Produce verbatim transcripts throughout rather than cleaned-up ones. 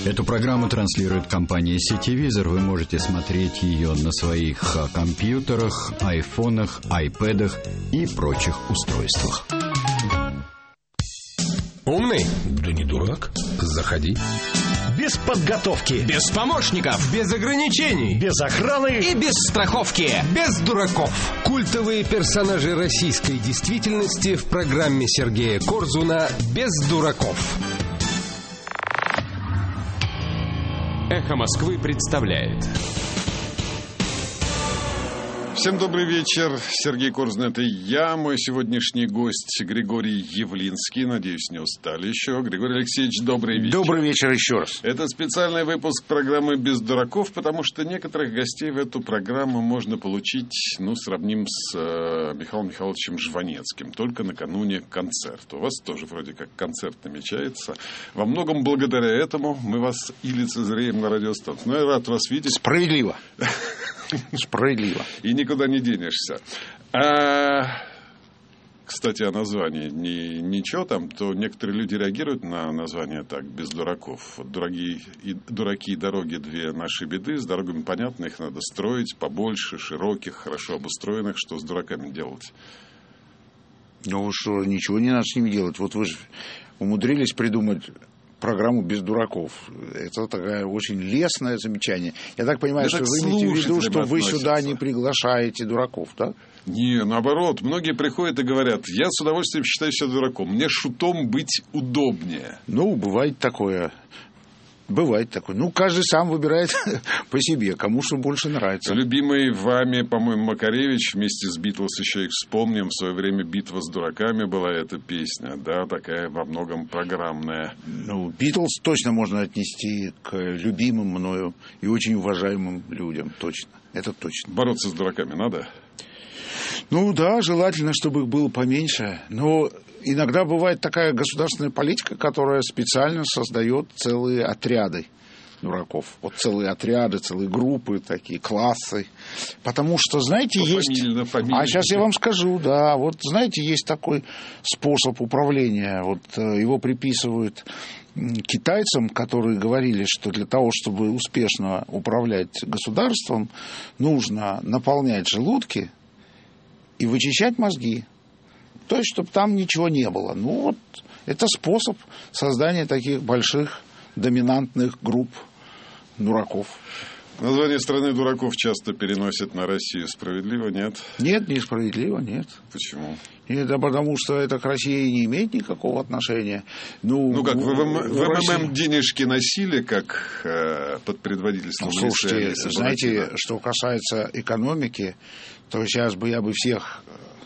Эту программу транслирует компания «Сетевизор». Вы можете смотреть ее на своих компьютерах, айфонах, айпэдах и прочих устройствах. Умный? Да не дурак. Заходи. Без подготовки. Без помощников. Без ограничений. Без охраны. И без страховки. Без дураков. Культовые персонажи российской действительности в программе Сергея Корзуна «Без дураков». «Эхо Москвы» представляет. Всем добрый вечер. Сергей Корзун, это я. Мой сегодняшний гость Григорий Явлинский. Надеюсь, не устали еще. Григорий Алексеевич, добрый вечер. Добрый вечер еще раз. Это специальный выпуск программы «Без дураков», потому что некоторых гостей в эту программу можно получить, ну, сравним с э, Михаилом Михайловичем Жванецким, только накануне концерта. У вас тоже вроде как концерт намечается. Во многом благодаря этому мы вас и лицезреем на радиостанции. Ну, я рад вас видеть. Справедливо. Справедливо. И никуда не денешься. А, кстати, о названии. Ни, ничего там, то некоторые люди реагируют на название так, без дураков. Дураки и, дураки и дороги — две наши беды. С дорогами понятно, их надо строить побольше, широких, хорошо обустроенных. Что с дураками делать? Ну что, ничего не надо с ними делать. Вот вы же умудрились придумать программу «Без дураков». Это такое очень лестное замечание. Я так понимаю, Я что так вы имеете в виду, что вы относятся. сюда не приглашаете дураков, да? Не, наоборот. Многие приходят и говорят: я с удовольствием считаю себя дураком. Мне шутом быть удобнее. Ну, бывает такое. Бывает такое. Ну, каждый сам выбирает по себе, кому что больше нравится. Любимый вами, по-моему, Макаревич вместе с Битлз, еще их вспомним, в свое время «Битва с дураками» была эта песня, да, такая во многом программная. Ну, Битлз точно можно отнести к любимым мною и очень уважаемым людям, точно. Это точно. Бороться с дураками надо? Ну да, желательно, чтобы их было поменьше. Но иногда бывает такая государственная политика, которая специально создает целые отряды дураков. Вот целые отряды, целые группы, такие классы. Потому что, знаете, Пофамильно, есть... фамильно. А сейчас я вам скажу, да. Вот, знаете, есть такой способ управления. Вот его приписывают китайцам, которые говорили, что для того, чтобы успешно управлять государством, нужно наполнять желудки и вычищать мозги. То есть, чтобы там ничего не было. Ну, вот это способ создания таких больших доминантных групп дураков. Название страны дураков часто переносят на Россию. Справедливо, нет? Нет, несправедливо, нет. Почему? Это потому, что это к России не имеет никакого отношения. Ну, ну как, в, в, в России... МММ денежки носили, как э, под предводительством... Ну, слушайте, знаете, что касается экономики, то сейчас бы я бы всех,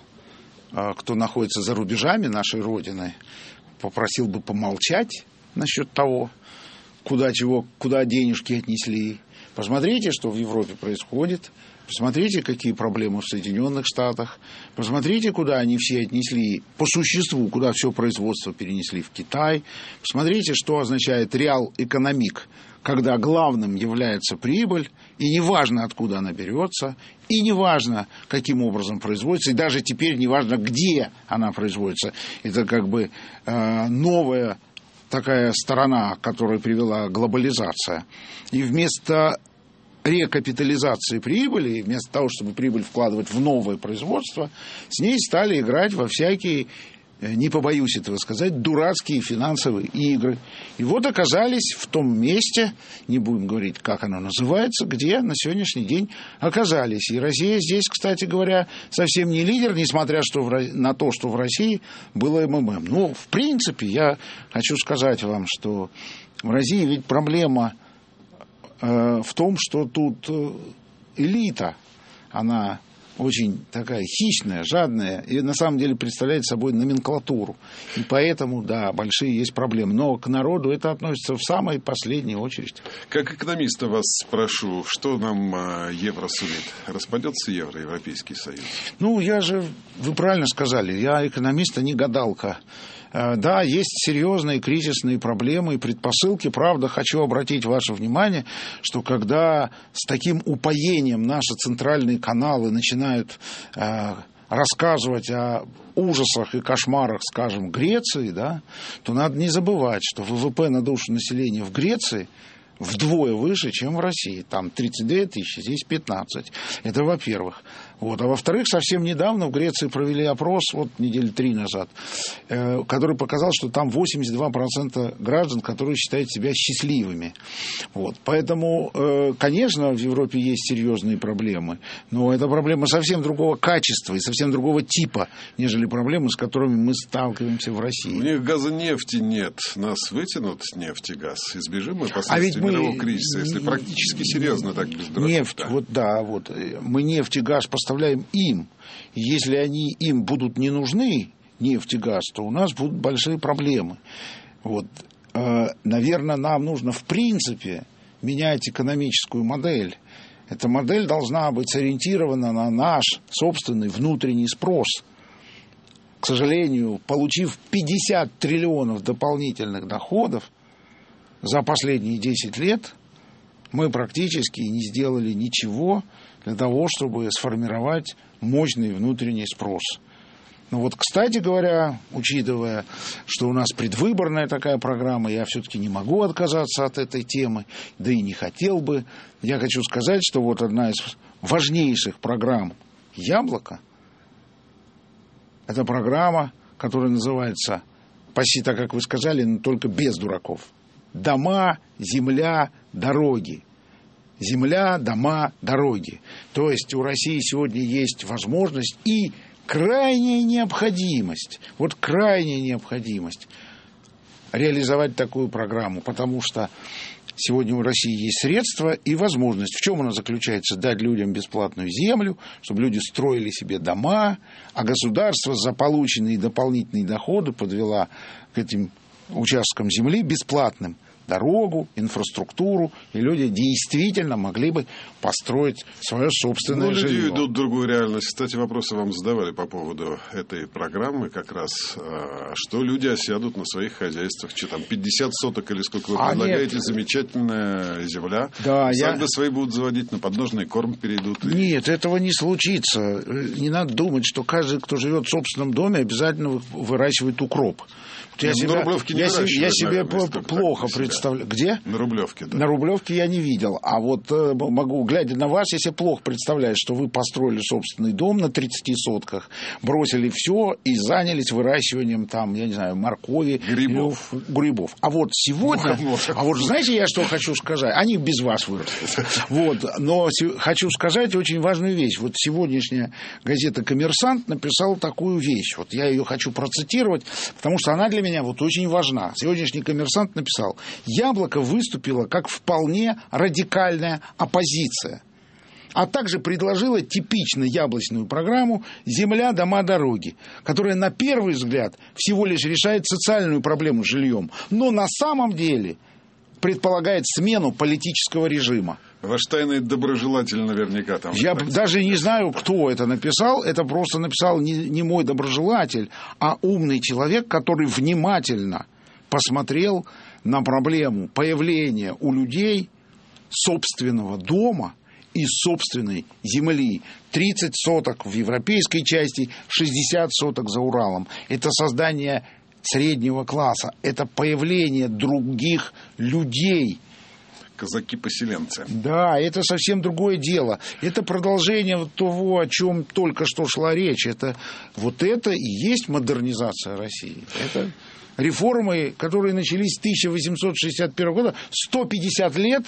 кто находится за рубежами нашей Родины, попросил бы помолчать насчет того, куда, чего, куда денежки отнесли. Посмотрите, что в Европе происходит. Посмотрите, какие проблемы в Соединенных Штатах. Посмотрите, куда они все отнесли по существу, куда все производство перенесли в Китай. Посмотрите, что означает реал экономик, когда главным является прибыль, и неважно, откуда она берется, и неважно, каким образом производится, и даже теперь неважно, где она производится. Это как бы э, новая такая сторона, к которой привела глобализация. И вместо рекапитализации прибыли, вместо того, чтобы прибыль вкладывать в новое производство, с ней стали играть во всякие, не побоюсь этого сказать, дурацкие финансовые игры. И вот оказались в том месте, не будем говорить, как оно называется, где на сегодняшний день оказались. И Россия здесь, кстати говоря, совсем не лидер, несмотря что в, на то, что в России было МММ. Ну, в принципе, я хочу сказать вам, что в России ведь проблема э, в том, что тут элита, она очень такая хищная, жадная, и на самом деле представляет собой номенклатуру. И поэтому, да, большие есть проблемы. Но к народу это относится в самой последней очередь. Как экономиста вас спрошу, что нам евро сулит? Распадется евро, Европейский Союз? Ну, я же, вы правильно сказали, я экономист, а не гадалка. Да, есть серьезные кризисные проблемы и предпосылки. Правда, хочу обратить ваше внимание, что когда с таким упоением наши центральные каналы начинают э, рассказывать о ужасах и кошмарах, скажем, Греции, да, то надо не забывать, что ВВП на душу населения в Греции вдвое выше, чем в России. Там тридцать две тысячи, здесь пятнадцать. Это во-первых. Вот. А во-вторых, совсем недавно в Греции провели опрос, вот недели три назад, э, который показал, что там восемьдесят два процента граждан, которые считают себя счастливыми. Вот. Поэтому, э, конечно, в Европе есть серьезные проблемы, но это проблема совсем другого качества и совсем другого типа, нежели проблемы, с которыми мы сталкиваемся в России. У них газа нефти нет. Нас вытянут нефть и газ. Избежим мы последствий а ведь мы... мирового кризиса, если практически серьезно так без дураков. Нефть, вот да, вот. Мы нефть и газ поставляем им. И если они им будут не нужны, нефть и газ, то у нас будут большие проблемы. Вот. Наверное, нам нужно в принципе менять экономическую модель. Эта модель должна быть сориентирована на наш собственный внутренний спрос. К сожалению, получив пятьдесят триллионов дополнительных доходов за последние десять лет, мы практически не сделали ничего для того, чтобы сформировать мощный внутренний спрос. Ну вот, кстати говоря, учитывая, что у нас предвыборная такая программа, я все-таки не могу отказаться от этой темы, да и не хотел бы. Я хочу сказать, что вот одна из важнейших программ «Яблоко» — это программа, которая называется, почти так, как вы сказали, но только без дураков. Дома, земля, дороги. Земля, дома, дороги. То есть у России сегодня есть возможность и крайняя необходимость, вот крайняя необходимость реализовать такую программу, потому что сегодня у России есть средства и возможность. В чем она заключается? Дать людям бесплатную землю, чтобы люди строили себе дома, а государство за полученные дополнительные доходы подвело к этим участкам земли бесплатным дорогу, инфраструктуру, и люди действительно могли бы построить свое собственное ну, жилье. Люди идут в другую реальность. Кстати, вопросы вам задавали по поводу этой программы как раз. Что люди осядут на своих хозяйствах? Что там, пятьдесят соток или сколько вы а предлагаете? Нет. Замечательная земля. Да, Усадьбы я... свои будут заводить, на подножный корм перейдут. И... Нет, этого не случится. Не надо думать, что каждый, кто живет в собственном доме, обязательно выращивает укроп. Я, себя, я, я себе плохо представляю. Где? На Рублевке, да. На Рублевке я не видел. А вот э, могу, глядя на вас, я себе плохо представляю, что вы построили собственный дом на тридцати сотках, бросили все и занялись выращиванием там, я не знаю, моркови, грибов. Или, грибов. А вот сегодня, а вот знаете, я что хочу сказать? Они без вас вырастут. Вот. Но хочу сказать очень важную вещь. Вот сегодняшняя газета «Коммерсант» написала такую вещь. Вот я ее хочу процитировать, потому что она для меня меня вот очень важна. Сегодняшний «Коммерсант» написал: «Яблоко выступило как вполне радикальная оппозиция, а также предложила типично яблочную программу «Земля, дома, дороги», которая на первый взгляд всего лишь решает социальную проблему с жильем, но на самом деле предполагает смену политического режима». Ваш тайный доброжелатель наверняка там. Я даже не знаю, кто это написал. Это просто написал не, не мой доброжелатель, а умный человек, который внимательно посмотрел на проблему появления у людей собственного дома и собственной земли. тридцать соток в европейской части, шестьдесят соток за Уралом. Это создание среднего класса. Это появление других людей. Казаки-поселенцы. Да, это совсем другое дело. Это продолжение вот того, о чем только что шла речь. Это, вот это и есть модернизация России. Это реформы, которые начались с тысяча восемьсот шестьдесят первого года. сто пятьдесят лет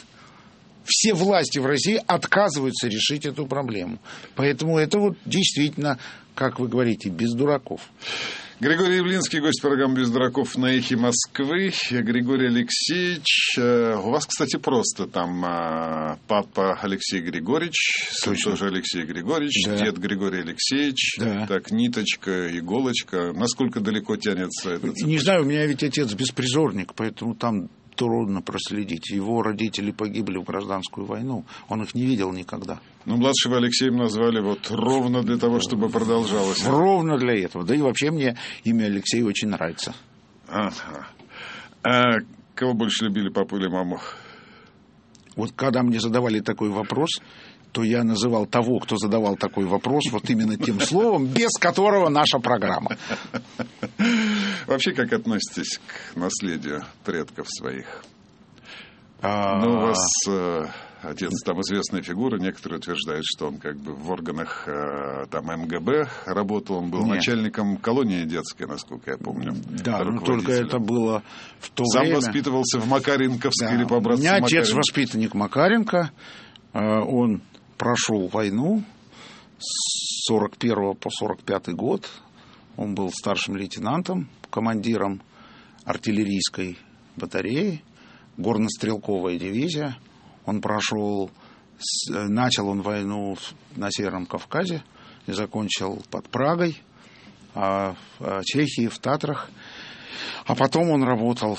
все власти в России отказываются решить эту проблему. Поэтому это вот действительно, как вы говорите, без дураков. Григорий Явлинский, гость программы «Без дураков» на «Эхе Москвы». Григорий Алексеевич, у вас, кстати, просто там папа Алексей Григорьевич, сын тоже Алексей Григорьевич, да. Дед Григорий Алексеевич, да. Так, ниточка, иголочка. Насколько далеко тянется этот? Не знаю, у меня ведь отец беспризорник, поэтому там трудно проследить. Его родители погибли в гражданскую войну, он их не видел никогда. Ну, младшего Алексеем назвали вот ровно для того, чтобы продолжалось. Ровно для этого. Да и вообще мне имя Алексей очень нравится. Ага. А кого больше любили, папу или маму? Вот когда мне задавали такой вопрос, то я называл того, кто задавал такой вопрос, вот именно тем словом, без которого наша программа. Вообще, как относитесь к наследию предков своих? А... Ну, у вас э, отец там известная фигура, некоторые утверждают, что он как бы в органах э, там эм гэ бэ работал, он был Нет. начальником колонии детской, насколько я помню. Да, но только это было в то Сам время... Сам воспитывался в Макаренковской да. или по образцу Макаренко. У меня отец Макаренко. Воспитанник Макаренко, э, он прошел войну с сорок первого по сорок пятый год, он был старшим лейтенантом, командиром артиллерийской батареи, горнострелковая дивизия. Он прошел, начал он войну на Северном Кавказе и закончил под Прагой, в Чехии, в Татрах. А потом он работал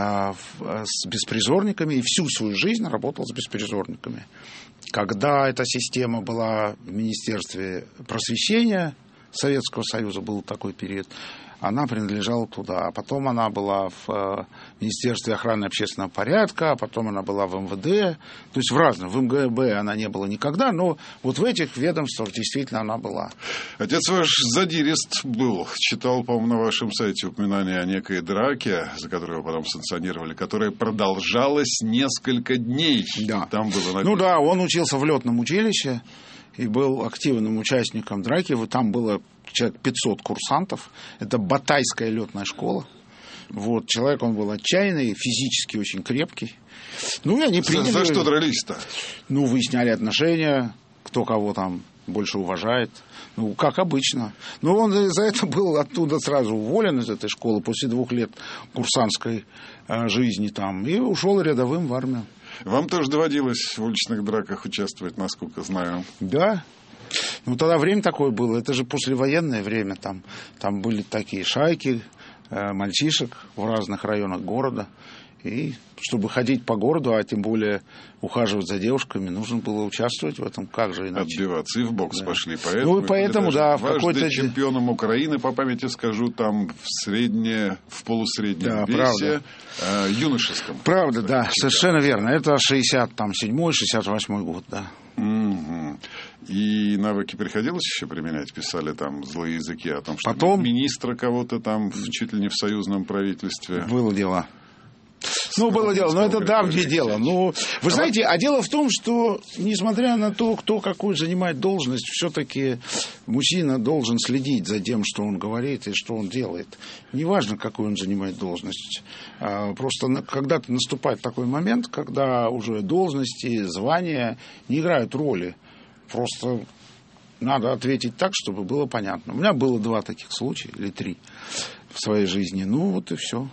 с беспризорниками и всю свою жизнь работал с беспризорниками. Когда эта система была в Министерстве просвещения Советского Союза, был такой период, она принадлежала туда. А потом она была в Министерстве охраны общественного порядка, а потом она была в эм вэ дэ. То есть в разных. В эм гэ бэ она не была никогда, но вот в этих ведомствах действительно она была. Отец ваш задирист был. Читал, по-моему, на вашем сайте упоминание о некой драке, за которую вы потом санкционировали, которая продолжалась несколько дней. Да. Там было написано. Ну да, он учился в летном училище и был активным участником драки. Там было человек пятьсот курсантов. Это Батайская летная школа. Вот, человек, он был отчаянный, физически очень крепкий. Ну, и они приняли... За, за что дрались-то? Ну, выясняли отношения, кто кого там больше уважает. Ну, как обычно. Но он за это был оттуда сразу уволен из этой школы после двух лет курсантской э, жизни там. И ушел рядовым в армию. Вам тоже доводилось в уличных драках участвовать, насколько знаю? Да. Ну, тогда время такое было. Это же послевоенное время. Там, там были такие шайки э, мальчишек в разных районах города. И чтобы ходить по городу, а тем более ухаживать за девушками, нужно было участвовать в этом. Как же иначе? Отбиваться. И в бокс да. пошли. Поэтому, ну, и поэтому, да. В какой-то... чемпионом Украины, по памяти скажу, там в среднее, в полусреднем да, весе, э, юношеском. Правда, да. Чемпион. Совершенно верно. Это шестьдесят седьмой шестьдесят восьмой год, да. Угу. И навыки приходилось еще применять? Писали там злые языки о том, что Потом... министра кого-то там чуть ли не в союзном правительстве. Было дело. Ну, было дело, но это давнее дело. Ну, вы знаете, а дело в том, что, несмотря на то, кто какую занимает должность, все-таки мужчина должен следить за тем, что он говорит и что он делает. Неважно, какую он занимает должность. Просто когда-то наступает такой момент, когда уже должности, звания не играют роли. Просто надо ответить так, чтобы было понятно. У меня было два таких случая, или три в своей жизни. Ну, вот и все.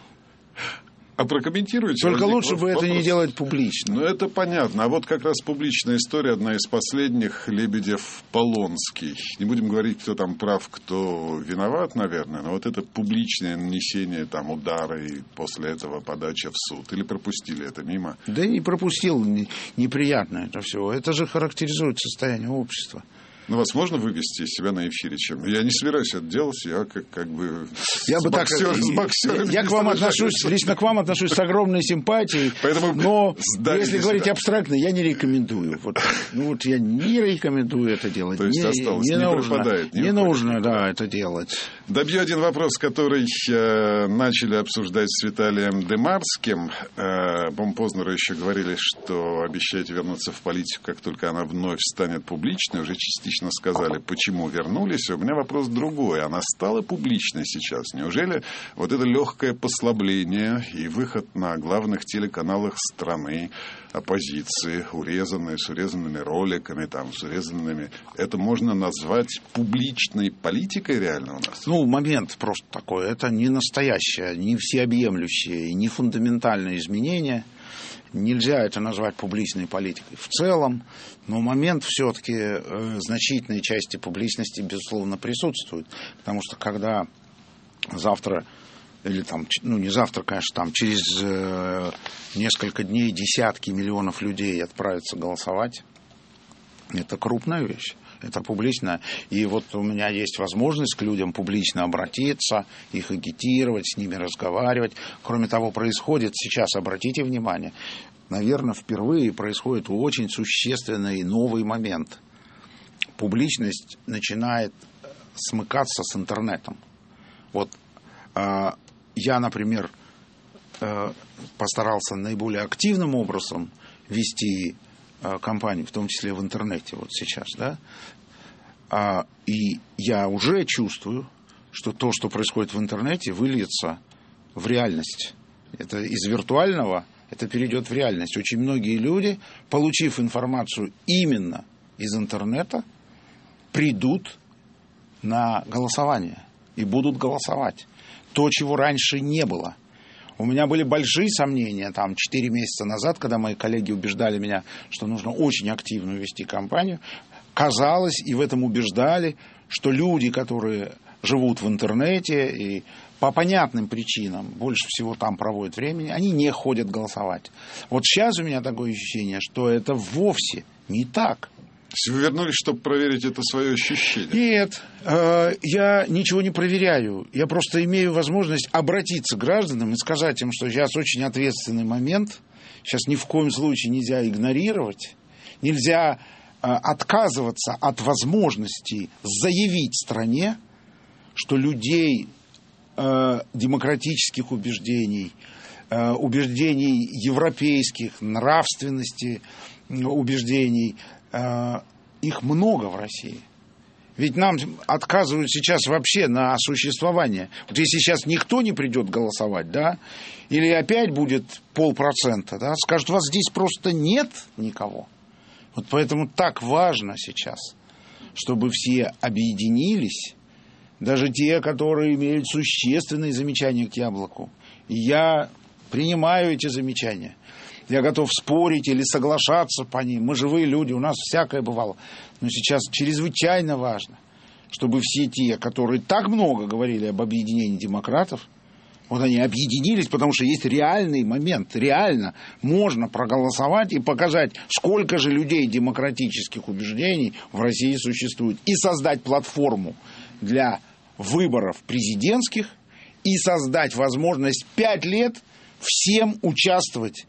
А прокомментируйте. Только лучше бы вопрос. Это не делать публично. Ну, это понятно. А вот как раз публичная история, одна из последних, Лебедев-Полонский. Не будем говорить, кто там прав, кто виноват, наверное, но вот это публичное нанесение там удара и после этого подача в суд. Или пропустили это мимо? Да не пропустил. Неприятно это все. Это же характеризует состояние общества. Ну, вас можно вывести из себя на эфире? Чем? Я не собираюсь это делать, я как, как бы я с, бы боксер, так, с боксерами. Я к вам отношусь, лично к вам отношусь с огромной симпатией, Поэтому но если говорить себя. абстрактно, я не рекомендую. Вот, ну вот я не рекомендую это делать. То есть не, осталось, не, не нужно, пропадает. Не, не уходит, нужно, не да, это делать. Добью один вопрос, который э, начали обсуждать с Виталием Демарским. Э, по-моему, Познеру еще говорили, что обещаете вернуться в политику, как только она вновь станет публичной. Уже частично сказали, почему вернулись. У меня вопрос другой. Она стала публичной сейчас? Неужели вот это легкое послабление и выход на главных телеканалах страны оппозиции, урезанные, с урезанными роликами, там, с урезанными... Это можно назвать публичной политикой реально у нас? Ну, момент просто такой. Это не настоящее, не всеобъемлющее, не фундаментальное изменение. Нельзя это назвать публичной политикой в целом, но момент все-таки э, значительной части публичности, безусловно, присутствует. Потому что когда завтра, или там, ну не завтра, конечно, там через э, несколько дней десятки миллионов людей отправятся голосовать, это крупная вещь. Это публично. И вот у меня есть возможность к людям публично обратиться, их агитировать, с ними разговаривать. Кроме того, происходит сейчас, обратите внимание, наверное, впервые происходит очень существенный новый момент. Публичность начинает смыкаться с интернетом. Вот э, я, например, э, постарался наиболее активным образом вести э, кампанию, в том числе в интернете вот сейчас, да, а, и я уже чувствую, что то, что происходит в интернете, выльется в реальность. Это из виртуального, это перейдет в реальность. Очень многие люди, получив информацию именно из интернета, придут на голосование и будут голосовать. То, чего раньше не было. У меня были большие сомнения там четыре месяца назад, когда мои коллеги убеждали меня, что нужно очень активно вести кампанию. Казалось, и в этом убеждали, что люди, которые живут в интернете и по понятным причинам больше всего там проводят времени, они не ходят голосовать. Вот сейчас у меня такое ощущение, что это вовсе не так. Вы вернулись, чтобы проверить это свое ощущение? Нет, э, я ничего не проверяю. Я просто имею возможность обратиться к гражданам и сказать им, что сейчас очень ответственный момент. Сейчас ни в коем случае нельзя игнорировать. Нельзя э, отказываться от возможности заявить стране, что людей э, демократических убеждений, э, убеждений европейских, нравственности, убеждений, их много в России. Ведь нам отказывают сейчас вообще на существование. Вот если сейчас никто не придет голосовать, да, или опять будет полпроцента, да, скажут, у вас здесь просто нет никого. Вот поэтому так важно сейчас, чтобы все объединились, даже те, которые имеют существенные замечания к Яблоку. И я принимаю эти замечания. Я готов спорить или соглашаться по ним. Мы живые люди, у нас всякое бывало. Но сейчас чрезвычайно важно, чтобы все те, которые так много говорили об объединении демократов, вот они объединились, потому что есть реальный момент. Реально можно проголосовать и показать, сколько же людей демократических убеждений в России существует. И создать платформу для выборов президентских, и создать возможность пять лет всем участвовать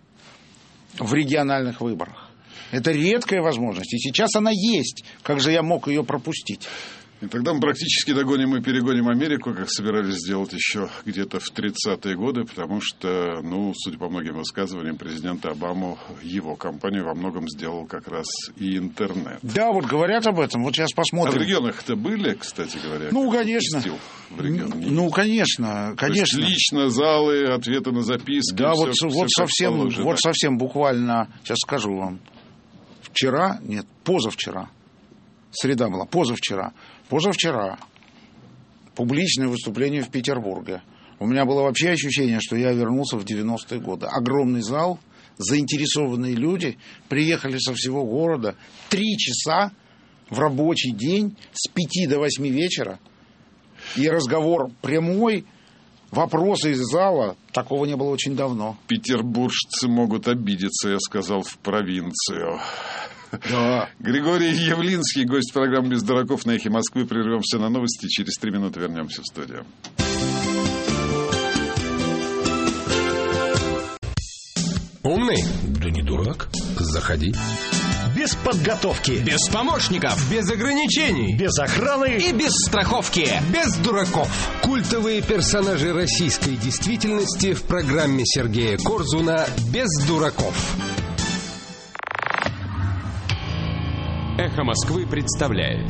в региональных выборах. Это редкая возможность, и сейчас она есть. Как же я мог ее пропустить? И тогда мы практически догоним и перегоним Америку, как собирались сделать еще где-то в тридцатые годы, потому что, ну, судя по многим высказываниям президента Обамы, его кампанию во многом сделал как раз и интернет. Да, вот говорят об этом, вот сейчас посмотрим. А в регионах-то были, кстати говоря? Ну, конечно. В регион? Ну, конечно, конечно. То есть лично залы, ответы на записки. Да, все, вот, все вот совсем, положено. вот совсем буквально, сейчас скажу вам, вчера, нет, позавчера, среда была, позавчера, позавчера публичное выступление в Петербурге. У меня было вообще ощущение, что я вернулся в девяностые годы. Огромный зал, заинтересованные люди приехали со всего города, три часа в рабочий день с пяти до восьми вечера. И разговор прямой, вопросы из зала, такого не было очень давно. Петербуржцы могут обидеться, я сказал, в провинцию. Да. Григорий Явлинский, гость программы «Без дураков» на «Эхе Москвы». Прервемся на новости. Через три минуты вернемся в студию. Умный? Да не дурак. Заходи. Без подготовки. Без помощников. Без ограничений. Без охраны. И без страховки. Без дураков. Культовые персонажи российской действительности в программе Сергея Корзуна «Без дураков». «Эхо Москвы» представляет.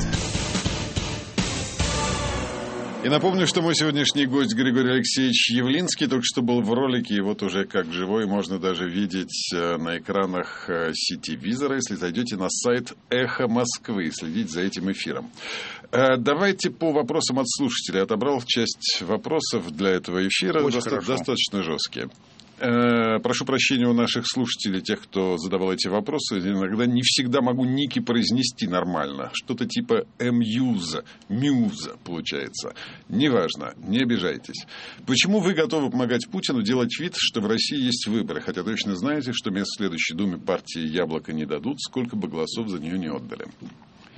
И напомню, что мой сегодняшний гость Григорий Алексеевич Явлинский только что был в ролике, и вот уже как живой можно даже видеть на экранах сетевизора, если зайдете на сайт «Эхо Москвы» и следить за этим эфиром. Давайте по вопросам от слушателей. Отобрал часть вопросов для этого эфира, доста- достаточно жесткие. Прошу прощения у наших слушателей, тех, кто задавал эти вопросы. Иногда не всегда могу ники произнести нормально. Что-то типа «мьюза», «мюза» получается. Неважно, не обижайтесь. Почему вы готовы помогать Путину делать вид, что в России есть выборы, хотя точно знаете, что мест в следующей Думе партии «Яблоко» не дадут, сколько бы голосов за нее не отдали?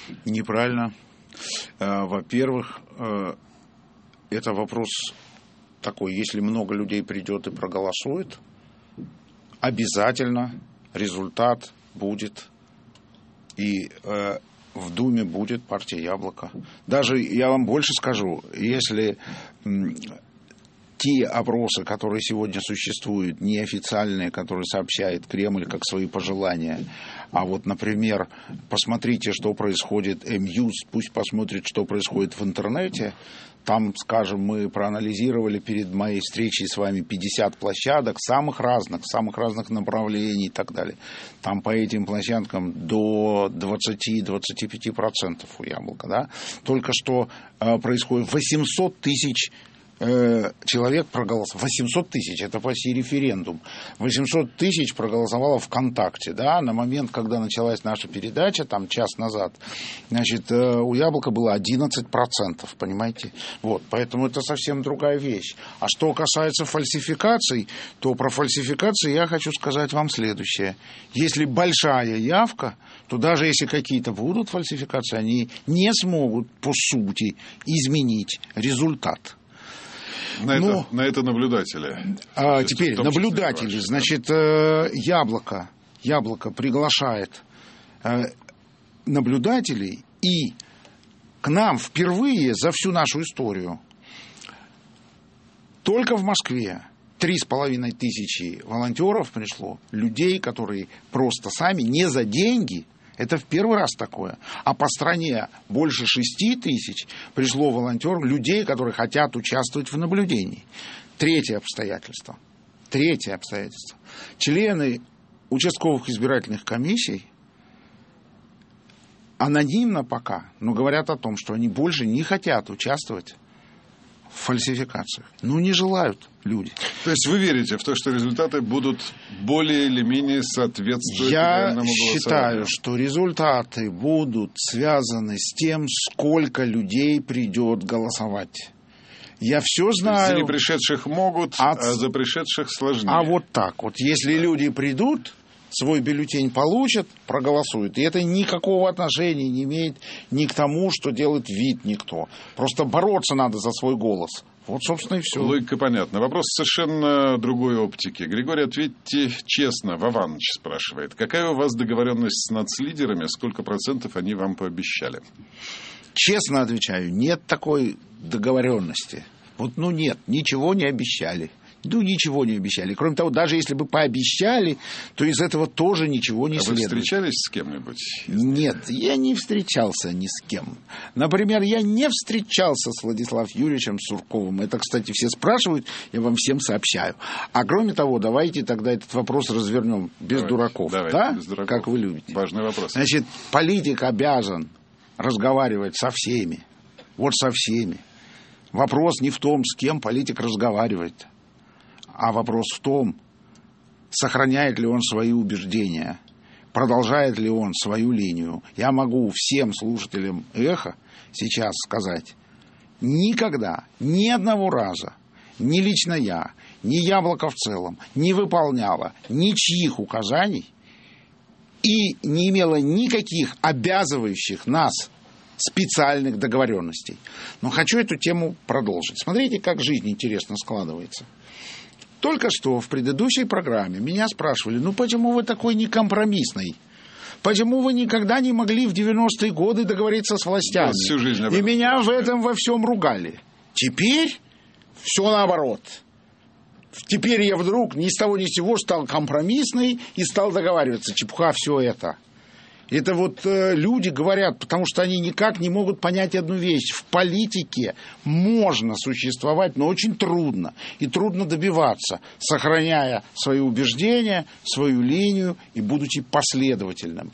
Неправильно. Во-первых, это вопрос такой, если много людей придет и проголосует, обязательно результат будет, и э, в Думе будет партия «Яблоко». Даже, я вам больше скажу, если м, те опросы, которые сегодня существуют, неофициальные, которые сообщает Кремль как свои пожелания, а вот, например, посмотрите, что происходит, М-Юз, пусть посмотрит, что происходит в интернете. Там, скажем, мы проанализировали перед моей встречей с вами пятьдесят площадок самых разных, самых разных направлений и так далее. Там по этим площадкам до двадцать-двадцать пять процентов у «Яблока». Да? Только что э, происходит восемьсот тысяч человек проголосовало, восемьсот тысяч, это почти референдум, восемьсот тысяч проголосовало ВКонтакте, да, на момент, когда началась наша передача, там час назад, значит, у «Яблока» было одиннадцать процентов, понимаете, вот, поэтому это совсем другая вещь. А что касается фальсификаций, то про фальсификации я хочу сказать вам следующее. Если большая явка, то даже если какие-то будут фальсификации, они не смогут по сути изменить результат. На, ну, это, на это наблюдатели. А, теперь наблюдатели. Значит, э, яблоко, яблоко приглашает э, наблюдателей, и к нам впервые за всю нашу историю только в Москве три с половиной тысячи волонтеров пришло, людей, которые просто сами, не за деньги. Это в первый раз такое. А по стране больше шести тысяч пришло волонтеров, людей, которые хотят участвовать в наблюдении. Третье обстоятельство. Третье обстоятельство. Члены участковых избирательных комиссий анонимно пока, но говорят о том, что они больше не хотят участвовать в фальсификациях. Ну, не желают люди. То есть вы верите в то, что результаты будут более или менее соответствовать Я реальному голосованию? считаю, что результаты будут связаны с тем, сколько людей придет голосовать. Я все знаю. За непришедших могут, от... а за пришедших сложнее. А вот так вот. Если люди придут, свой бюллетень получат, проголосуют. И это никакого отношения не имеет ни к тому, что делает вид никто. Просто бороться надо за свой голос. Вот, собственно, и все. Логика понятна. Вопрос совершенно другой оптики. Григорий, ответьте честно. Вованыч спрашивает. Какая у вас договоренность с нацлидерами? Сколько процентов они вам пообещали? Честно отвечаю, нет такой договоренности. Вот, ну, нет, ничего не обещали. Ну, ничего не обещали. Кроме того, даже если бы пообещали, то из этого тоже ничего не а следует. Вы встречались с кем-нибудь? Нет, я не встречался ни с кем. Например, я не встречался с Владиславом Юрьевичем Сурковым. Это, кстати, все спрашивают, я вам всем сообщаю. А кроме того, давайте тогда этот вопрос развернем без давайте, дураков. Давайте, да? без дураков. Как вы любите. Важный вопрос. Значит, политик обязан разговаривать со всеми. Вот со всеми. Вопрос не в том, с кем политик разговаривает, а вопрос в том, сохраняет ли он свои убеждения, продолжает ли он свою линию. Я могу всем слушателям «Эхо» сейчас сказать, никогда, ни одного раза, ни лично я, ни «Яблоко» в целом не выполняла ничьих указаний и не имела никаких обязывающих нас специальных договоренностей. Но хочу эту тему продолжить. Смотрите, как жизнь интересно складывается. Только что в предыдущей программе меня спрашивали, ну почему вы такой некомпромиссный? Почему вы никогда не могли в девяностые годы договориться с властями? Всю жизнь и меня в этом во всем ругали. Теперь все наоборот. Теперь я вдруг ни с того ни с сего стал компромиссный и стал договариваться. Чепуха все это. Это вот э, люди говорят, потому что они никак не могут понять одну вещь. В политике можно существовать, но очень трудно. И трудно добиваться, сохраняя свои убеждения, свою линию и будучи последовательным.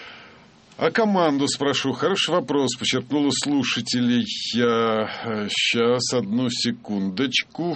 А команду спрошу. Хороший вопрос. Почерпнула слушателей. Я... Сейчас, одну секундочку.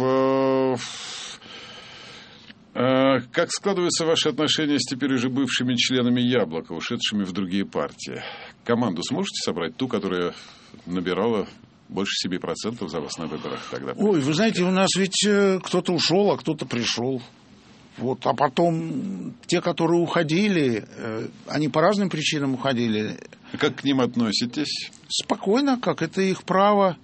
Как складываются ваши отношения с теперь уже бывшими членами «Яблока», ушедшими в другие партии? Команду сможете собрать, ту, которая набирала больше семи процентов за вас на выборах тогда? Ой, вы знаете, у нас ведь кто-то ушел, а кто-то пришел. Вот, а потом те, которые уходили, они по разным причинам уходили. Как к ним относитесь? Спокойно, как это их право.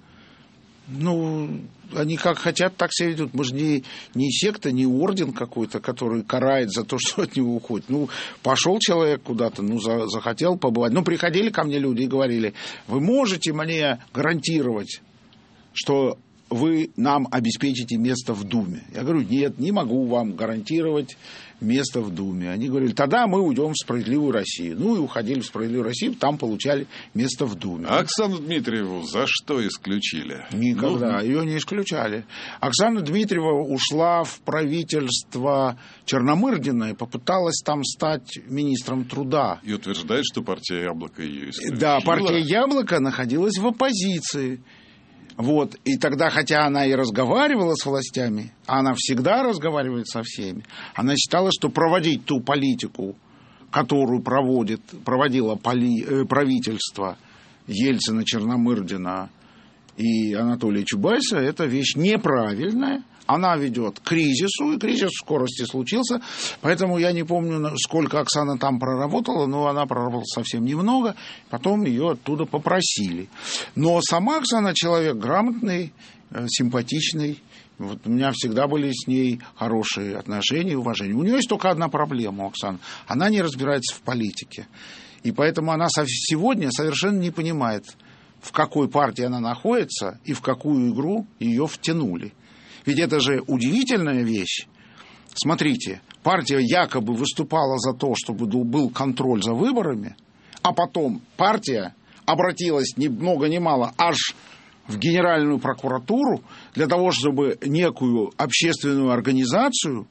Ну, они как хотят, так себя ведут. Мы же не, не секта, не орден какой-то, который карает за то, что от него уходит. Ну, пошел человек куда-то, ну, за, захотел побывать. Ну, приходили ко мне люди и говорили: вы можете мне гарантировать, что вы нам обеспечите место в Думе? Я говорю: нет, не могу вам гарантировать место в Думе. Они говорили: тогда мы уйдем в «Справедливую Россию». Ну, и уходили в «Справедливую Россию», там получали место в Думе. А Оксану Дмитриеву за что исключили? Никогда, ну... ее не исключали. Оксана Дмитриева ушла в правительство Черномырдина и попыталась там стать министром труда. И утверждает, что партия «Яблоко» ее исключила. Да, партия «Яблоко» находилась в оппозиции. Вот, и тогда, хотя она и разговаривала с властями, а она всегда разговаривает со всеми, она считала, что проводить ту политику, которую проводит, проводило поли, э, правительство Ельцина, Черномырдина и Анатолия Чубайса, это вещь неправильная. Она ведет к кризису, и кризис в скорости случился. Поэтому я не помню, сколько Оксана там проработала, но она проработала совсем немного. Потом ее оттуда попросили. Но сама Оксана человек грамотный, симпатичный. Вот у меня всегда были с ней хорошие отношения и уважение. У нее есть только одна проблема, Оксана. Она не разбирается в политике. И поэтому она сегодня совершенно не понимает, в какой партии она находится и в какую игру ее втянули. Ведь это же удивительная вещь. Смотрите, партия якобы выступала за то, чтобы был контроль за выборами, а потом партия обратилась ни много ни мало аж в Генеральную прокуратуру для того, чтобы некую общественную организацию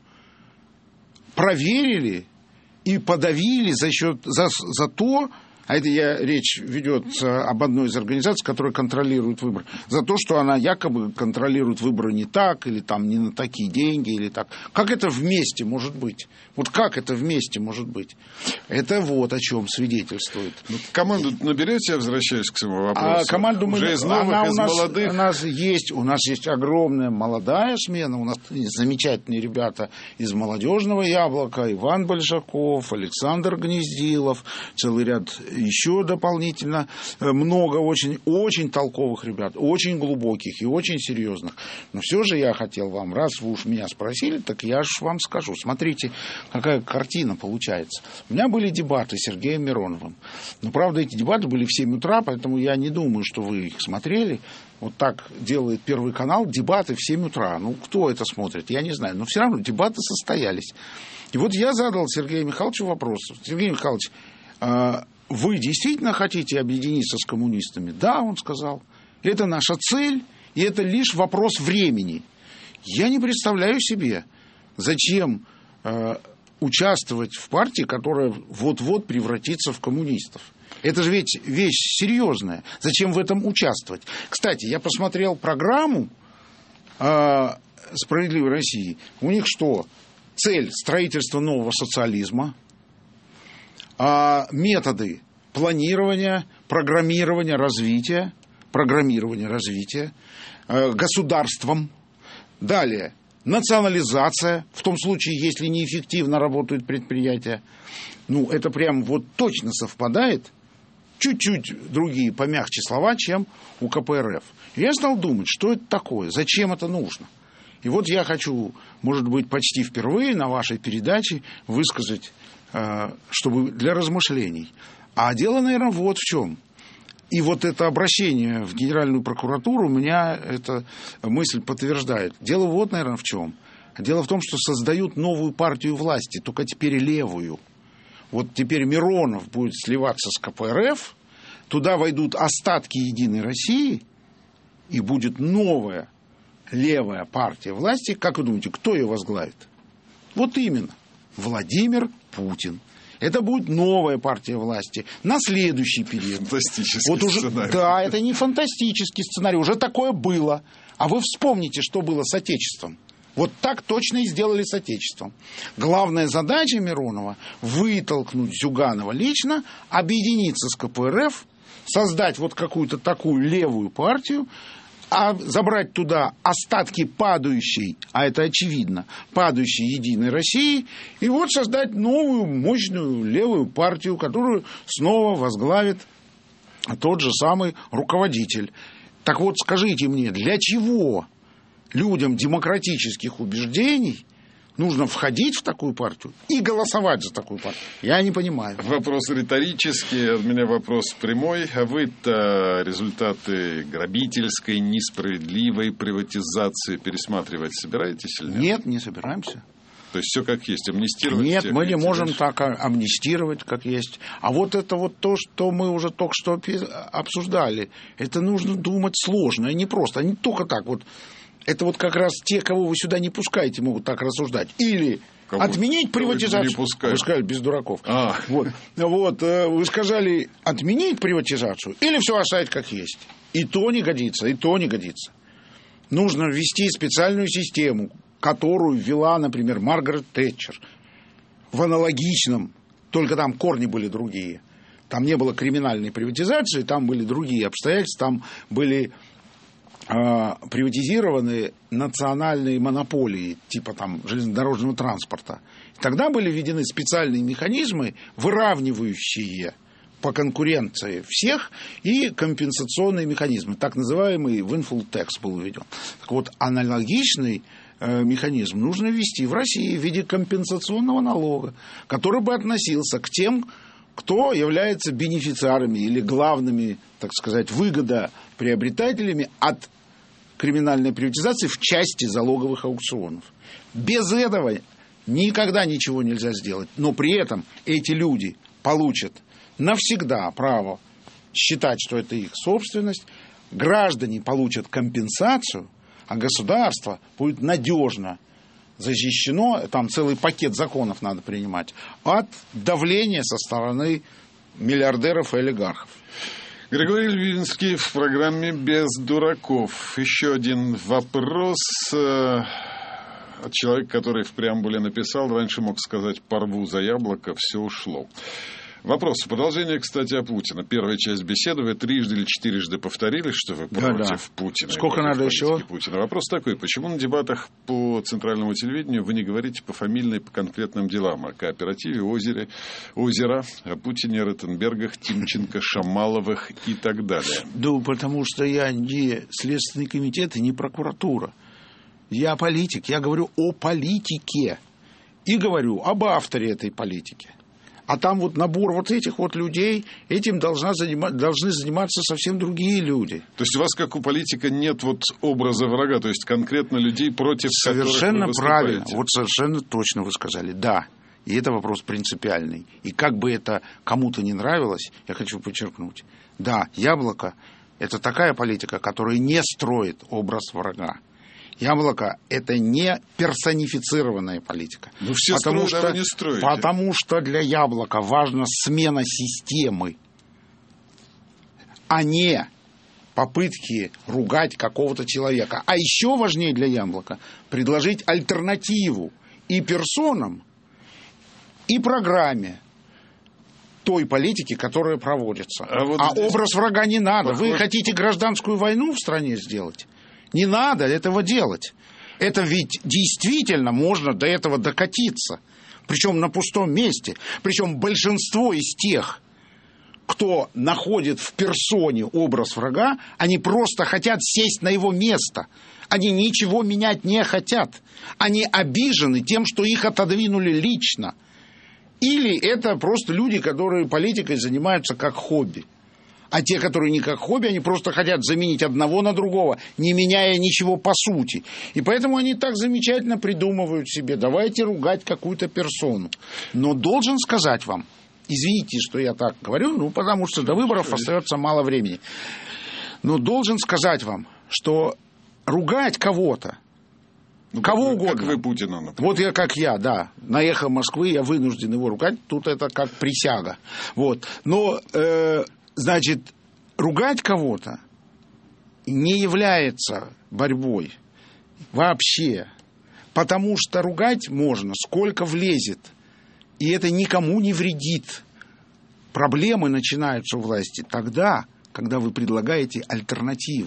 проверили и подавили за счет за, за то, а это я, речь ведет об одной из организаций, которая контролирует выборы, за то, что она якобы контролирует выборы не так, или там не на такие деньги, или так. Как это вместе может быть? Вот как это вместе может быть? Это вот о чем свидетельствует. Ну, команду наберете, я возвращаюсь к своему вопросу. А команду мы... Уже из новых, она из у нас, молодых? У нас, есть, у нас есть огромная молодая смена, у нас замечательные ребята из молодежного «Яблока», Иван Большаков, Александр Гнездилов, целый ряд еще дополнительно, много очень, очень толковых ребят, очень глубоких и очень серьезных. Но все же я хотел вам, раз вы уж меня спросили, так я же вам скажу. Смотрите, какая картина получается. У меня были дебаты с Сергеем Мироновым. Но, правда, эти дебаты были в семь утра, поэтому я не думаю, что вы их смотрели. Вот так делает Первый канал, дебаты в семь утра. Ну, кто это смотрит, я не знаю. Но все равно дебаты состоялись. И вот я задал Сергею Михайловичу вопрос. Сергей Михайлович, вы действительно хотите объединиться с коммунистами? Да, он сказал. Это наша цель, и это лишь вопрос времени. Я не представляю себе, зачем э, участвовать в партии, которая вот-вот превратится в коммунистов. Это же ведь вещь серьезная. Зачем в этом участвовать? Кстати, я посмотрел программу э, «Справедливой России». У них что? Цель – строительство нового социализма. А методы планирования, программирования, развития, программирования, развития э, государством. Далее, национализация, в том случае, если неэффективно работают предприятия. Ну, это прям вот точно совпадает. Чуть-чуть другие, помягче слова, чем у ка пэ эр эф. Я стал думать, что это такое, зачем это нужно. И вот я хочу, может быть, почти впервые на вашей передаче высказать, чтобы для размышлений. А дело, наверное, вот в чем. И вот это обращение в Генеральную прокуратуру меня эта мысль подтверждает. Дело вот, наверное, в чем. Дело в том, что создают новую партию власти, только теперь левую. Вот теперь Миронов будет сливаться с ка пэ эр эф, туда войдут остатки Единой России, и будет новая левая партия власти. Как вы думаете, кто ее возглавит? Вот именно. Владимир Путин. Это будет новая партия власти на следующий период. Фантастический вот уже, сценарий. Да, это не фантастический сценарий. Уже такое было. А вы вспомните, что было с Отечеством. Вот так точно и сделали с Отечеством. Главная задача Миронова – вытолкнуть Зюганова лично, объединиться с ка пэ эр эф, создать вот какую-то такую левую партию, а забрать туда остатки падающей, а это очевидно, падающей Единой России, и вот создать новую мощную левую партию, которую снова возглавит тот же самый руководитель. Так вот, скажите мне, для чего людям демократических убеждений нужно входить в такую партию и голосовать за такую партию? Я не понимаю. Вопрос риторический, от меня вопрос прямой. А вы-то результаты грабительской, несправедливой приватизации пересматривать собираетесь или нет? Нет, не собираемся. То есть все как есть, амнистировать? Нет, всех, мы не можем дальше? так амнистировать, как есть. А вот это вот то, что мы уже только что обсуждали, это нужно думать сложно, и не просто, а не только так вот. Это вот как раз те, кого вы сюда не пускаете, могут так рассуждать. Или кого? Отменить приватизацию. Вы сказали, без дураков. А. Вот. Вот, вы сказали, отменить приватизацию или все оставить как есть. И то не годится, и то не годится. Нужно ввести специальную систему, которую ввела, например, Маргарет Тэтчер. В аналогичном, только там корни были другие. Там не было криминальной приватизации, там были другие обстоятельства, там были приватизированы национальные монополии, типа там железнодорожного транспорта. Тогда были введены специальные механизмы, выравнивающие по конкуренции всех, и компенсационные механизмы, так называемый windfall tax был введен. Так вот, аналогичный э, механизм нужно ввести в России в виде компенсационного налога, который бы относился к тем, кто является бенефициарами или главными, так сказать, выгодоприобретателями от криминальной приватизации в части залоговых аукционов. Без этого никогда ничего нельзя сделать. Но при этом эти люди получат навсегда право считать, что это их собственность, граждане получат компенсацию, а государство будет надежно защищено, там целый пакет законов надо принимать, от давления со стороны миллиардеров и олигархов. Григорий Львинский в программе «Без дураков». Еще один вопрос э, от человека, который в преамбуле написал, раньше мог сказать «порву за яблоко, все ушло». Вопрос. Продолжение, кстати, о Путине. Первая часть беседы. Вы трижды или четырежды повторили, что вы против да, да. Путина. Сколько надо еще? Путина. Вопрос такой. Почему на дебатах по центральному телевидению вы не говорите пофамильно и по конкретным делам? О кооперативе, озере, озера, о Путине, Ротенбергах, Тимченко, Шамаловых и так далее? Да, потому что я не Следственный комитет и не прокуратура. Я политик. Я говорю о политике. И говорю об авторе этой политики. А там вот набор вот этих вот людей, этим должна занима, должны заниматься совсем другие люди. То есть у вас, как у политика, нет вот образа врага, то есть конкретно людей, против совершенно которых вы правильно, вот совершенно точно вы сказали, да. И это вопрос принципиальный. И как бы это кому-то не нравилось, я хочу подчеркнуть, да, яблоко – это такая политика, которая не строит образ врага. Яблоко – это не персонифицированная политика. Ну, все потому строят, что, а вы не строите. Потому что для яблока важна смена системы, а не попытки ругать какого-то человека. А еще важнее для яблока предложить альтернативу и персонам, и программе той политики, которая проводится. А, вот а образ врага не надо. Похож... Вы хотите гражданскую войну в стране сделать? Не надо этого делать. Это ведь действительно можно до этого докатиться. Причем на пустом месте. Причем большинство из тех, кто находит в персоне образ врага, они просто хотят сесть на его место. Они ничего менять не хотят. Они обижены тем, что их отодвинули лично. Или это просто люди, которые политикой занимаются как хобби. А те, которые не как хобби, они просто хотят заменить одного на другого, не меняя ничего по сути. И поэтому они так замечательно придумывают себе, давайте ругать какую-то персону. Но должен сказать вам, извините, что я так говорю, ну, потому что до выборов остается мало времени. Но должен сказать вам, что ругать кого-то, ну, кого как угодно. Как вы Путина, например. Вот я, как я, да. На «Эхо Москвы» я вынужден его ругать. Тут это как присяга. Вот. Но... Э, Значит, ругать кого-то не является борьбой вообще, потому что ругать можно сколько влезет, и это никому не вредит. Проблемы начинаются у власти тогда, когда вы предлагаете альтернативу,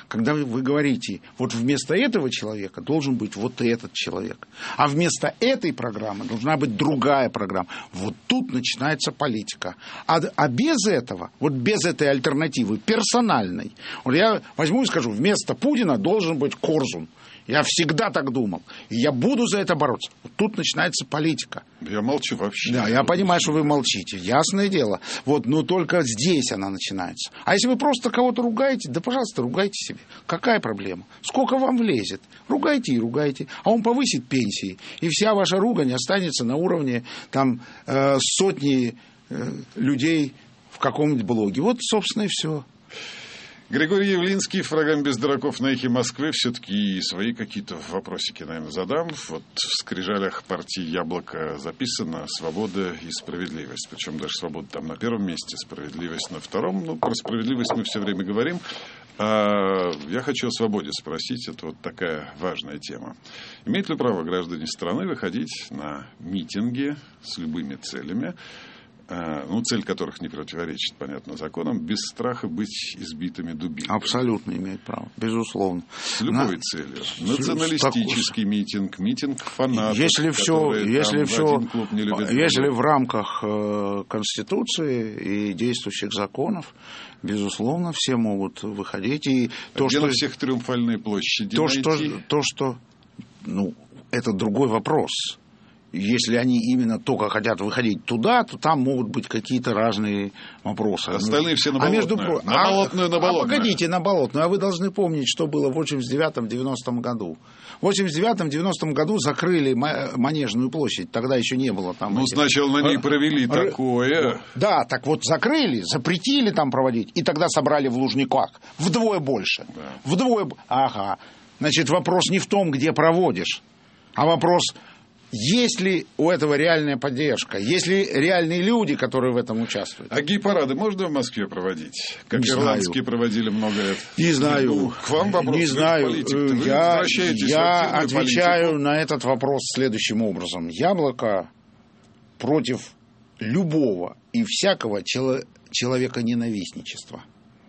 когда вы говорите, вот вместо этого человека должен быть вот этот человек, а вместо этой программы должна быть другая программа. Вот тут начинается политика. А, а без этого, вот без этой альтернативы персональной, вот я возьму и скажу, вместо Путина должен быть Корзун. Я всегда так думал. И я буду за это бороться. Вот тут начинается политика. Я молчу вообще. Да, я понимаю, что вы молчите. Ясное дело. Вот, но только здесь она начинается. А если вы просто кого-то ругаете, да, пожалуйста, ругайте себе. Какая проблема? Сколько вам влезет? Ругайте и ругайте. А он повысит пенсии. И вся ваша ругань останется на уровне там, э, сотни э, людей в каком-нибудь блоге. Вот, собственно, и все. Григорий Явлинский в программе «Без дураков» на «Эхе Москвы». Все-таки свои какие-то вопросики, наверное, задам. Вот в скрижалях партии «Яблоко» записано «Свобода и справедливость». Причем даже свобода там на первом месте, справедливость на втором. Ну, про справедливость мы все время говорим. А я хочу о свободе спросить. Это вот такая важная тема. Имеют ли право граждане страны выходить на митинги с любыми целями, ну, цель которых не противоречит, понятно, законам, без страха быть избитыми дубинками? Абсолютно имеет право, безусловно. С любой На... целью. Националистический так... митинг, митинг фанатов, если все, если все, один клуб не любит. Если в рамках э, Конституции и действующих законов, безусловно, все могут выходить. И а то, где что... на всех триумфальные площади то, найти? что, то, что... Ну, это другой вопрос. Если они именно только хотят выходить туда, то там могут быть какие-то разные вопросы. Остальные все на болотную. А между... на болотную, а, на болотную. А погодите, на болотную. А вы должны помнить, что было в восемьдесят девятом — девяностом году. В восемьдесят девятом — девяностом году закрыли Манежную площадь. Тогда еще не было там... Ну, этих... сначала на ней провели Р... такое. Да, так вот закрыли, запретили там проводить. И тогда собрали в Лужниках вдвое больше. Да. Вдвое... Ага. Значит, вопрос не в том, где проводишь, а вопрос... Есть ли у этого реальная поддержка? Есть ли реальные люди, которые в этом участвуют? А гей-парады можно в Москве проводить? Как не ирландские знаю. проводили много лет. Не знаю. Ну, к вам вопрос. Не знаю. Вы я я отвечаю политику. на этот вопрос следующим образом. Яблоко против любого и всякого чело- человека-ненавистничества.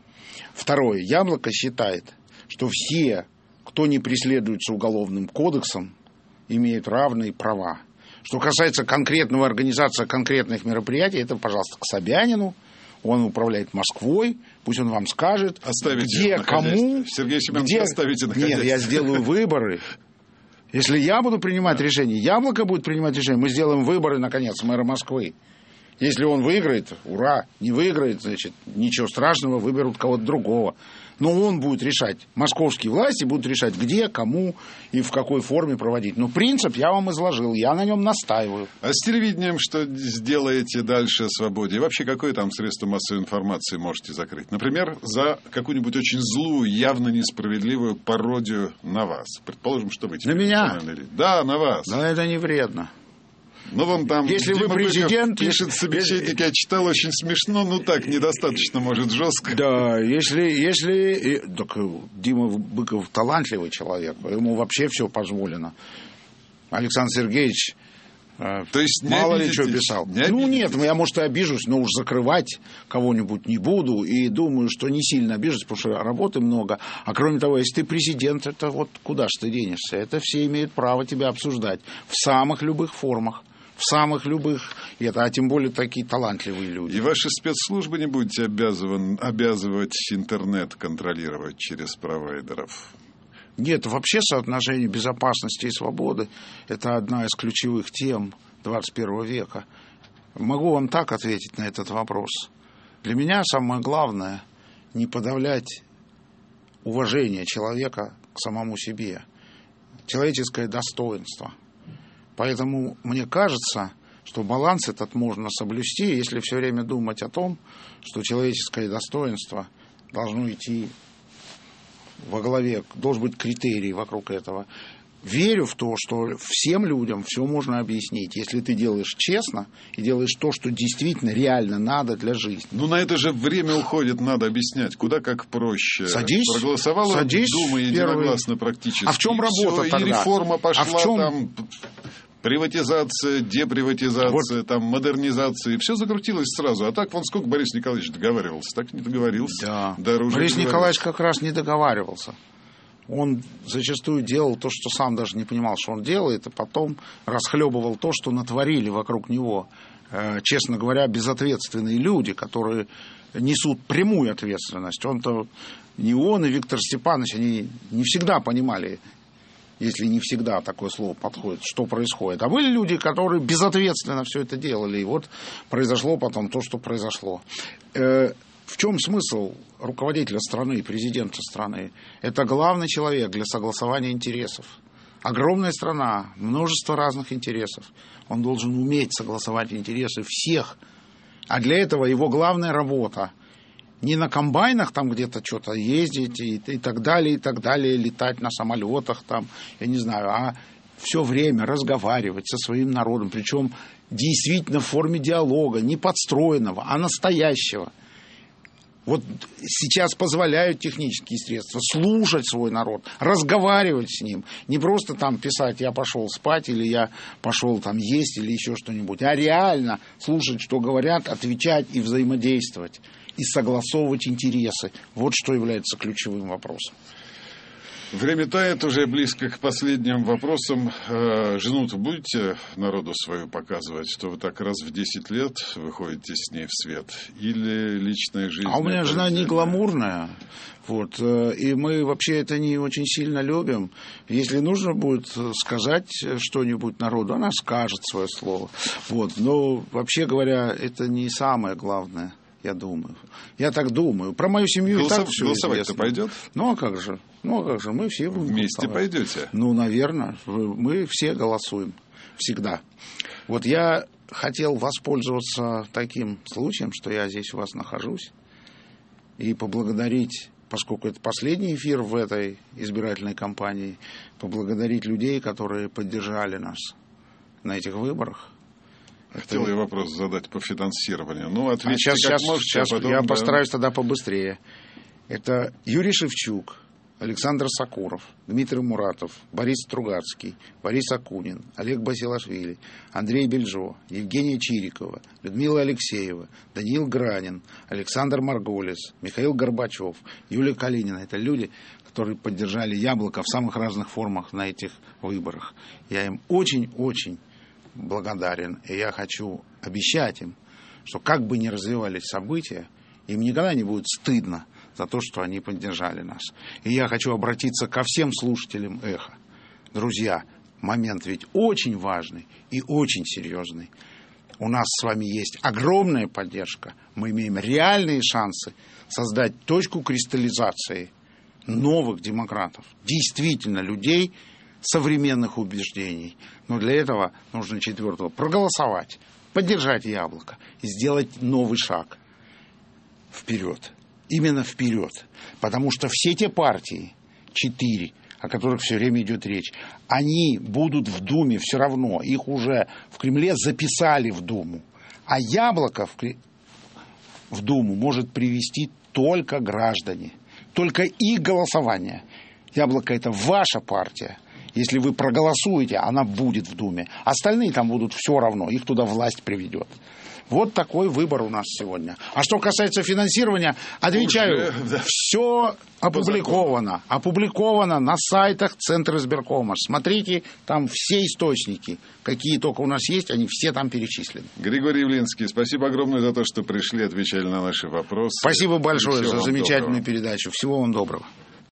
Второе. Яблоко считает, что все, кто не преследуется уголовным кодексом, имеют равные права. Что касается конкретного организации конкретных мероприятий, это, пожалуйста, к Собянину. Он управляет Москвой. Пусть он вам скажет, оставите где, кому... Сергей Семенович, где... оставите на хозяйстве. Нет, я сделаю выборы. Если я буду принимать решение, Яблоко будет принимать решение, мы сделаем выборы, наконец, мэра Москвы. Если он выиграет, ура. Не выиграет, значит, ничего страшного, выберут кого-то другого. Но он будет решать, московские власти будут решать, где, кому и в какой форме проводить. Но принцип я вам изложил, я на нем настаиваю. А с телевидением что сделаете дальше о свободе? И вообще, какое там средство массовой информации можете закрыть? Например, за какую-нибудь очень злую, явно несправедливую пародию на вас. Предположим, что вы... На меня? Да, на вас. Да, это не вредно. Ну, вон там если Дима вы президент, Быков пишет, собеседник, я читал, очень смешно, ну так, недостаточно, может, жестко. Да, если... если так, Дима Быков талантливый человек, ему вообще все позволено. Alexander Sergeyevich То есть мало ли что писал. Не ну нет, я, может, и обижусь, но уж закрывать кого-нибудь не буду. И думаю, что не сильно обижусь, потому что работы много. А кроме того, если ты президент, это вот куда ж ты денешься? Это все имеют право тебя обсуждать в самых любых формах. В самых любых, это, а тем более такие талантливые люди. И ваши спецслужбы не будете обязыван, обязывать интернет контролировать через провайдеров? Нет, вообще соотношение безопасности и свободы – это одна из ключевых тем двадцать первого века. Могу вам так ответить на этот вопрос. Для меня самое главное – не подавлять уважение человека к самому себе, человеческое достоинство. Поэтому мне кажется, что баланс этот можно соблюсти, если все время думать о том, что человеческое достоинство должно идти во главе, должен быть критерий вокруг этого. Верю в то, что всем людям все можно объяснить, если ты делаешь честно и делаешь то, что действительно реально надо для жизни. Ну, на это же время уходит, надо объяснять, куда как проще. Садись, Проголосовала садись Дума единогласно практически. А в чем работа все, тогда? И реформа пошла а в чем... там... Приватизация, деприватизация, Вот. там, модернизация. И все закрутилось сразу. А так, вон сколько Борис Николаевич договаривался. Так не договорился. Да. Дороже Борис договорился. Николаевич как раз не договаривался. Он зачастую делал то, что сам даже не понимал, что он делает, а потом расхлебывал то, что натворили вокруг него, э, честно говоря, безответственные люди, которые несут прямую ответственность. Он-то, не он и Виктор Степанович, они не всегда понимали, если не всегда такое слово подходит, что происходит. А были люди, которые безответственно все это делали, и вот произошло потом то, что произошло. Э, В чем смысл руководителя страны, президента страны? Это главный человек для согласования интересов. Огромная страна, множество разных интересов. Он должен уметь согласовать интересы всех. А для этого его главная работа не на комбайнах там где-то что-то ездить и, и так далее, и так далее, летать на самолетах там, я не знаю, а все время разговаривать со своим народом, причем действительно в форме диалога, не подстроенного, а настоящего. Вот сейчас позволяют технические средства слушать свой народ, разговаривать с ним. Не просто там писать «я пошел спать» или «я пошел там есть» или еще что-нибудь, а реально слушать, что говорят, отвечать и взаимодействовать, и согласовывать интересы. Вот что является ключевым вопросом. Время тает, уже близко к последним вопросам. Жену-то будете народу свою показывать, что вы так раз в десять лет выходите с ней в свет? Или личная жизнь? А у меня жена не гламурная. Вот, и мы вообще это не очень сильно любим. Если нужно будет сказать что-нибудь народу, она скажет свое слово. Вот, но вообще говоря, это не самое главное. Я думаю. Я так думаю. Про мою семью Голосов... и так все Голосовать-то известно. пойдет? Ну, а как же? Ну, а как же? Мы все будем Вместе голосовать. пойдете? Ну, наверное. Мы все голосуем. Всегда. Вот я хотел воспользоваться таким случаем, что я здесь у вас нахожусь, и поблагодарить, поскольку это последний эфир в этой избирательной кампании, поблагодарить людей, которые поддержали нас на этих выборах. Хотел я вопрос задать по финансированию. Ну, ответьте, а сейчас, как сейчас, можете, сейчас а потом, я да. постараюсь тогда побыстрее. Это Юрий Шевчук, Александр Сакуров, Дмитрий Муратов, Борис Стругацкий, Борис Акунин, Олег Басилашвили, Андрей Бельжо, Евгения Чирикова, Людмила Алексеева, Даниил Гранин, Александр Марголис, Михаил Горбачев, Юлия Калинина. Это люди, которые поддержали «Яблоко» в самых разных формах на этих выборах. Я им очень-очень благодарен, и я хочу обещать им, что как бы ни развивались события, им никогда не будет стыдно за то, что они поддержали нас. И я хочу обратиться ко всем слушателям «Эхо». Друзья, момент ведь очень важный и очень серьезный. У нас с вами есть огромная поддержка. Мы имеем реальные шансы создать точку кристаллизации новых демократов, действительно людей современных убеждений. Но для этого нужно четвертого проголосовать, поддержать «Яблоко» и сделать новый шаг вперед. Именно вперед. Потому что все те партии, четыре, о которых все время идет речь, они будут в Думе все равно. Их уже в Кремле записали в Думу. А «Яблоко» в, Кре... в Думу может привести только граждане. Только их голосование. «Яблоко» — это ваша партия. Если вы проголосуете, она будет в Думе. Остальные там будут все равно. Их туда власть приведет. Вот такой выбор у нас сегодня. А что касается финансирования, отвечаю, Уже, да. все опубликовано. Опубликовано на сайтах Центра избиркома. Смотрите, там все источники, какие только у нас есть, они все там перечислены. Григорий Явлинский, спасибо огромное за то, что пришли, отвечали на наши вопросы. Спасибо большое Всего за вам замечательную доброго. передачу. Всего вам доброго.